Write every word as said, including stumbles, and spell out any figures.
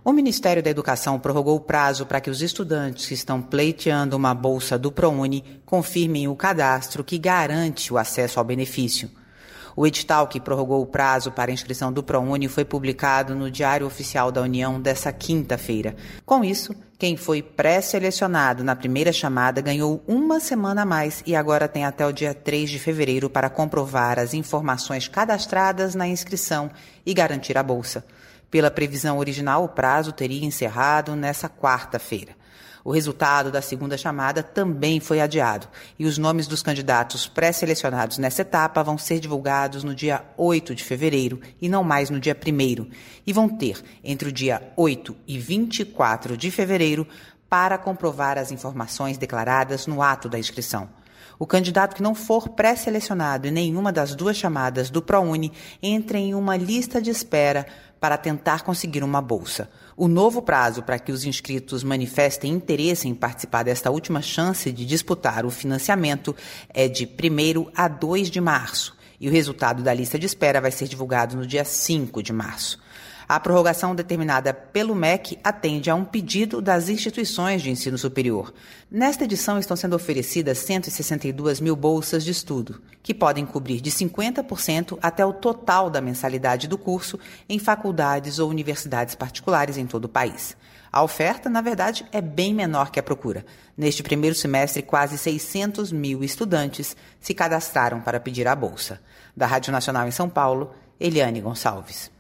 O Ministério da Educação prorrogou o prazo para que os estudantes que estão pleiteando uma bolsa do ProUni confirmem o cadastro que garante o acesso ao benefício. O edital que prorrogou o prazo para a inscrição do ProUni foi publicado no Diário Oficial da União desta quinta-feira. Com isso, quem foi pré-selecionado na primeira chamada ganhou uma semana a mais e agora tem até o dia três de fevereiro para comprovar as informações cadastradas na inscrição e garantir a bolsa. Pela previsão original, o prazo teria encerrado nessa quarta-feira. O resultado da segunda chamada também foi adiado e os nomes dos candidatos pré-selecionados nessa etapa vão ser divulgados no dia oito de fevereiro e não mais no dia primeiro, e vão ter entre o dia oito e vinte e quatro de fevereiro para comprovar as informações declaradas no ato da inscrição. O candidato que não for pré-selecionado em nenhuma das duas chamadas do ProUni entra em uma lista de espera para tentar conseguir uma bolsa. O novo prazo para que os inscritos manifestem interesse em participar desta última chance de disputar o financiamento é de primeiro a dois de março, e o resultado da lista de espera vai ser divulgado no dia cinco de março. A prorrogação determinada pelo M E C atende a um pedido das instituições de ensino superior. Nesta edição estão sendo oferecidas cento e sessenta e duas mil bolsas de estudo, que podem cobrir de cinquenta por cento até o total da mensalidade do curso em faculdades ou universidades particulares em todo o país. A oferta, na verdade, é bem menor que a procura. Neste primeiro semestre, quase seiscentos mil estudantes se cadastraram para pedir a bolsa. Da Rádio Nacional em São Paulo, Eliane Gonçalves.